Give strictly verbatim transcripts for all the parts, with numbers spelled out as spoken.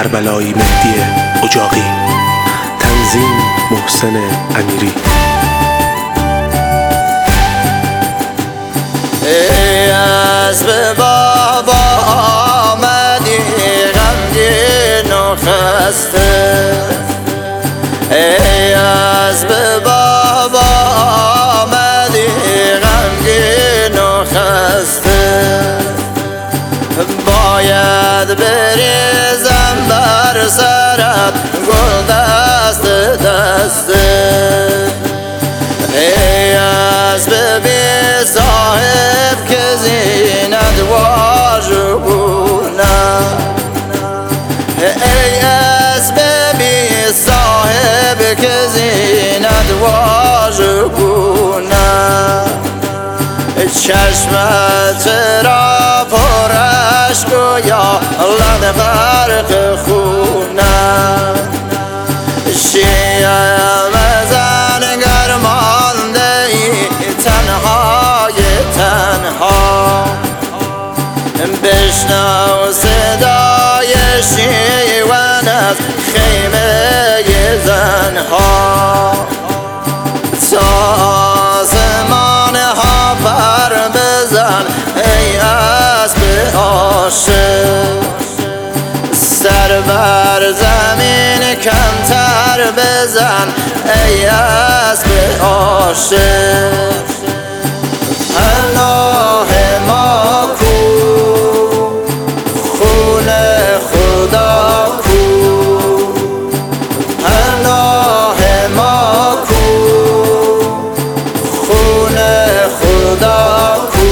کربلایی مهدی اجاقی، تنظیم محسن امیری. ای اسب بابا آمدی غمگین و خسته، ای اسب بابا آمدی غمگین و خسته، باید بریزم بر سرت گل دست دسته، ای اسب بی صاحب که زینت واژگونه، ای اسب بی صاحب که زینت واژگونه، چشمت چرا پر اشک و یا لب غرق خونه، شیعه بزن گرمانده ای تنهای تنها، بشنو صدای شیون از خیمه زنها، تا آسمان ها پر بزن ای اسب عاشق، سر بر زمین کمتر بزن ای اسب عاشق، پناه ما کو خون خدا کو، پناه ما کو خون خدا کو.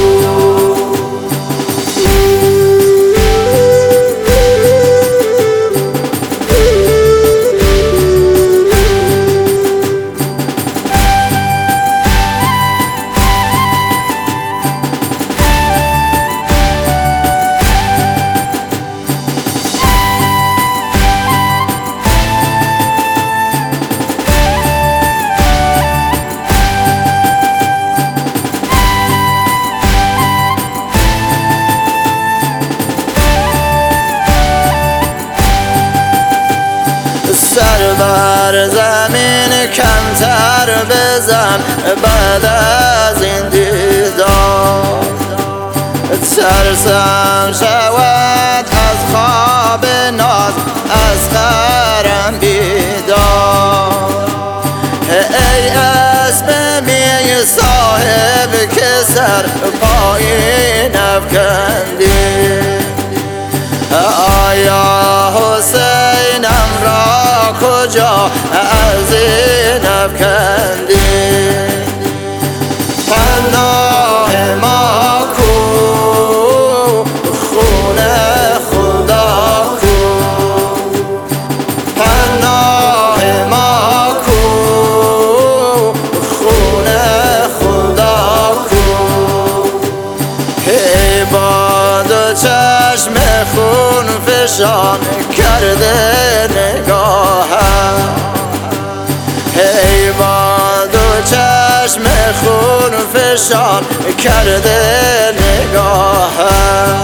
سر بر زمین کمتر بزن بعد از این دیدار، ترسم شود از خواب ناز از خرم بیدار، ای اسب بی صاحب که سر پایین افکندی، آیا حسینم را کجا از این افکندی، پناه ما کو خون خدا کو، پناه ما کو خون خدا کو، ای با دو چشم خون فشان کرده نگاهم، ای با دو چشم خون فشان کرده نگاهم،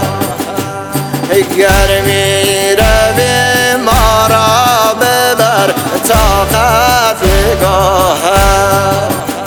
گر می روی ما را ببر تا خفگاهم،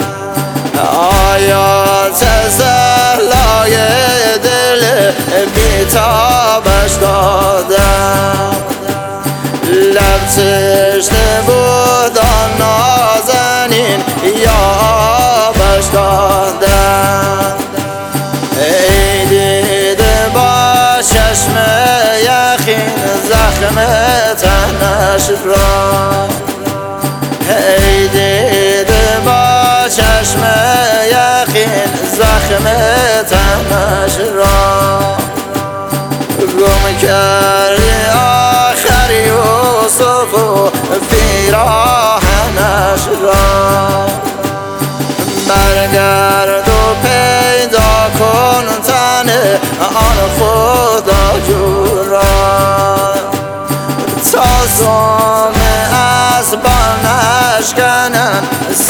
آیا تسلای دل بیتابش دادم، لب تشنه بود آن نازنین یا آبش دادم، ای دیده با چشم یقین زخم تنش را، ای دیده با چشم یقین زخم تنش را، گم کردی آخر یوسف و پیراهنش را، برگرد و پیدا کن تن آن خداجو را، تا زوم اسبان نشکنن